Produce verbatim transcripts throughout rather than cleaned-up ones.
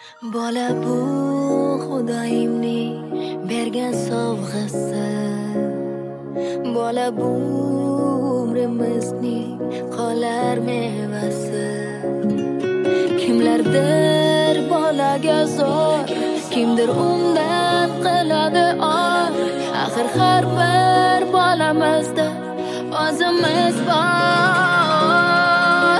Bola bu Xudoyimning bergan sovg'asi. Bola bu umrimizning qolar mevasi. Kimlardir bolaga zo'r, kimdir undan qiladi or. Axir har bir bolamizda o'zimiz bor.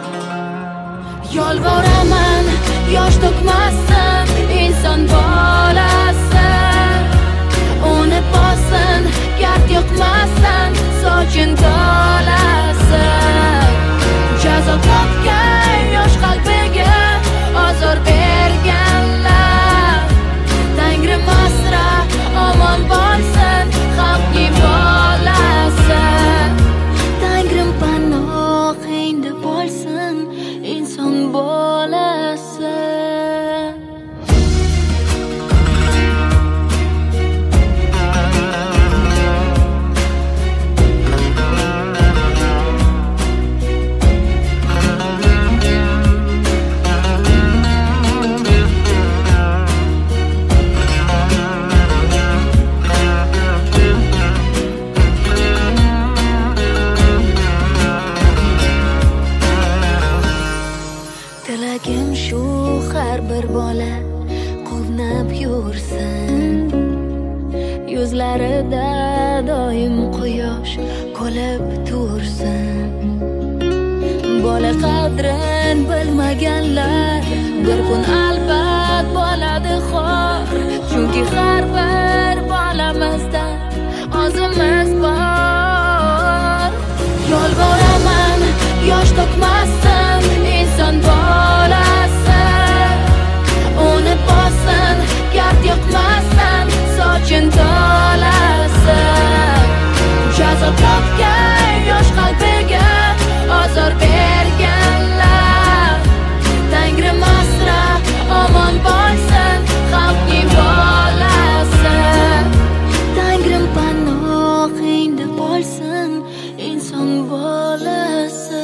Yolvoraman, yosh to'kmasin inson bolasi. Uni bosin, gard yoqmasin sochin tolasi. Jazo topgan yosh qalbiga ozor berganlar. Tangrim asra omon bo'lsin xalqning bolasi. Tangrim panohingda bo'lsin inson bolasi. Tilagim shu har bir bola quvnab yursin. Yuzlarida doim quyosh kulib tursin. Bola qadrin bilmaganlar bir kun albat bo'ladi xor. Chunki har bir bolamizda o'zimiz bor. Yolvoraman, yosh to'kmasin inson bolasi. Uni bosin, gard yoqmasin sochin tolasi. Jazo topgan yosh qalbiga ozor berganlar. Tangrim asra omon bo'lsin xalqning bolasi. Tangrim panohingda bo'lsin inson bolasi.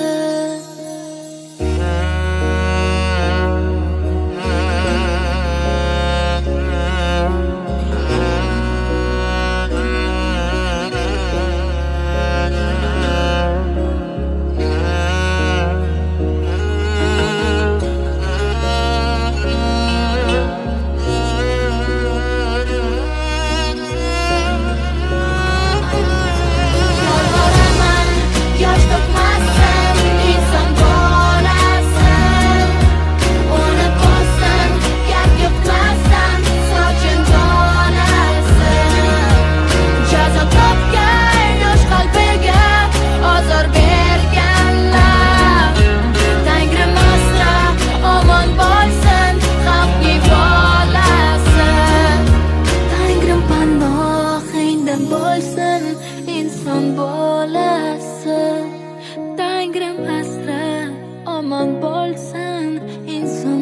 Bo'lsin inson bolasi. Tangrim asra omon bo'lsin inson